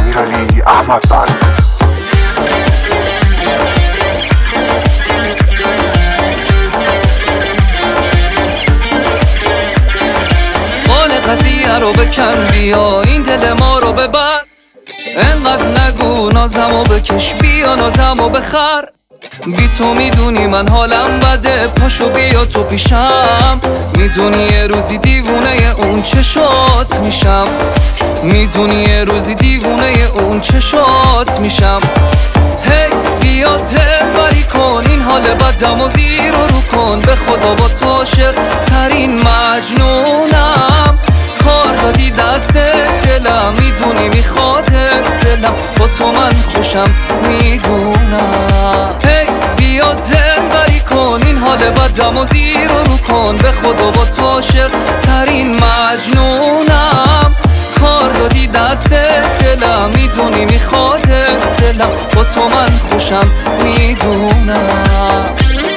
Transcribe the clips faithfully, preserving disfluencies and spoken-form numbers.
امیرعلی احمد بند. قضیه رو بکن بیا این دل ما رو ببر، انقدر نگو نازمو بکش بیا نازمو بخر. بی تو میدونی من حالم بده، پاشو بیا تو پیشم. میدونی یه روزی دیوونه اون چشات میشم، میدونی یه روزی دیوونه اون چشات میشم. هی بیا دل بری کن این حال بدم و زیر و رو کن، به خدا با تو عاشق ترین مجنونم. کار دادی دست دلم میدونی میخواد دلم، با تو من خوشم میدونم. هی بیا دل بری کن این حال بدم و زیر و رو کن، به خدا با تو عاشق ترین مجنونم. کار دادی دست دلم میدونی میخواد دلم، با تو من خوشم میدونم.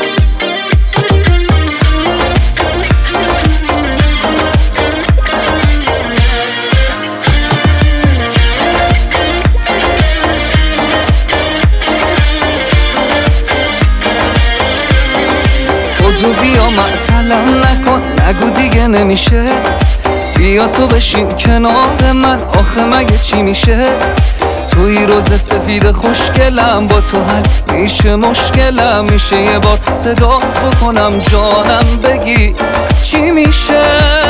تو بیا معطلم نکن نگو دیگه نمیشه، بیا تو بشین کنار من آخه مگه چی میشه. توی روز سفید خوشگلم با تو حل میشه مشکلم، میشه یه بار صدات بکنم جانم بگی چی میشه.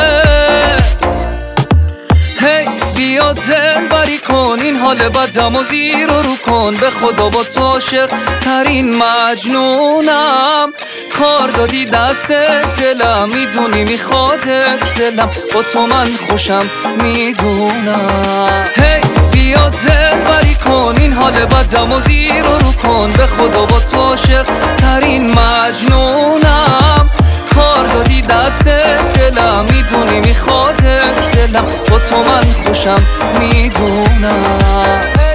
هی بیا دل بری کن این حال بدم و زیر و رو کن، به خدا با تو عاشق ترین مجنونم. کار دادی دست دلم میدونی میخواد دلم، با تو من خوشم میدونم. هی بیا دل بری کن این حال بدم و زیر و رو کن، به خدا با تو عاشق ترین مجنونم. کار دادی دست دلم میدونی میخواد دلم، با تو من خوشم میدونم.